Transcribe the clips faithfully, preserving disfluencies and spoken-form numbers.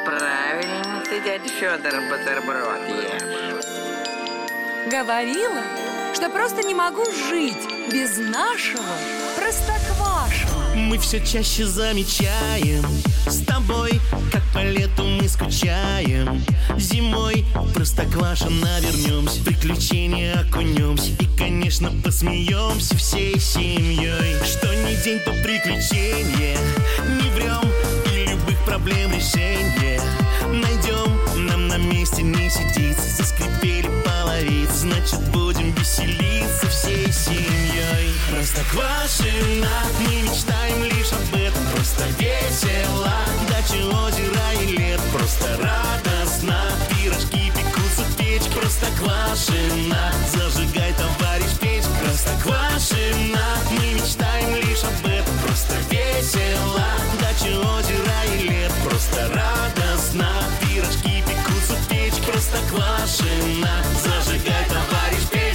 Правильно ты, дядя Федор, бутерброд ешь. Говорила, что просто не могу жить без нашего Простоквашино. Мы все чаще замечаем с тобой, как по лету мы скучаем. Зимой Простоквашино вернемся, в приключения окунемся и, конечно, посмеемся всей семьей. Что ни день, то приключения, не врем, и любых проблем решение найдем. Нам на месте не сидится, заскрипели половицы, значит, будем веселиться всей семьей. Простоквашино, мы мечтаем лишь об этом. Просто весело, дача, озеро и лет. Просто радостно, пирожки пекутся в печь. Простоквашино, зажигай, товарищ, печь. Простоквашино, мы мечтаем лишь об этом. Просто весело, дача, озеро и лет. Просто радостно, пирожки пекутся в печь. Простоквашино, зажигай, товарищ, печь.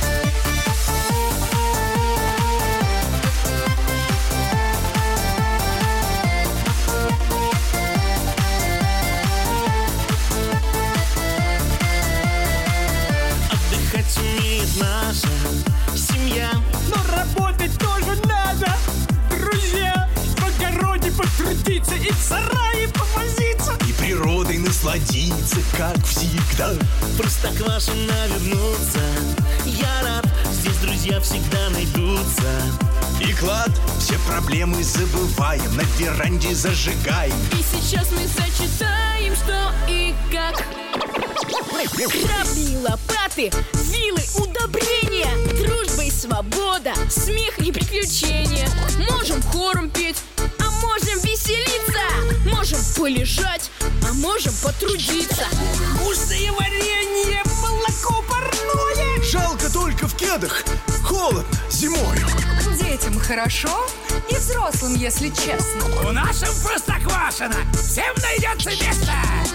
Отдыхать умеет наша семья, но работать тоже надо, друзья. В огороде потрудиться и в сарае повозиться, и природой насладиться, как всегда. Простоквашино вернуться, я рад, здесь друзья всегда найдутся. И клад, все проблемы забываем, на веранде зажигаем. И сейчас мы зачитаем, что и как. Грабли, лопаты, вилы, удобрения, дружба и свобода, смех и приключения. Можем хором петь, а можем веселиться. Можем полежать, а можем потрудиться. Вкусное варенье, молоко парное. Жалко только в кедах, холодно зимой. Детям хорошо и взрослым, если честно. В нашем Простоквашино всем найдется место.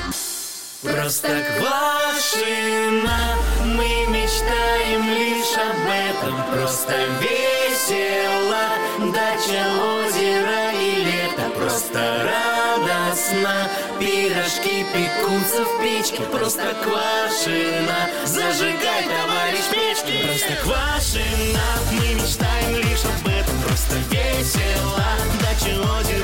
Простоквашино, мы мечтаем лишь об этом. Просто весело, дача, озеро и лето. Просто радостно, пирожки пекутся в печке. Простоквашино, зажигай, товарищ, печки. Простоквашино, мы мечтаем лишь об этом. Просто весело, дача, озеро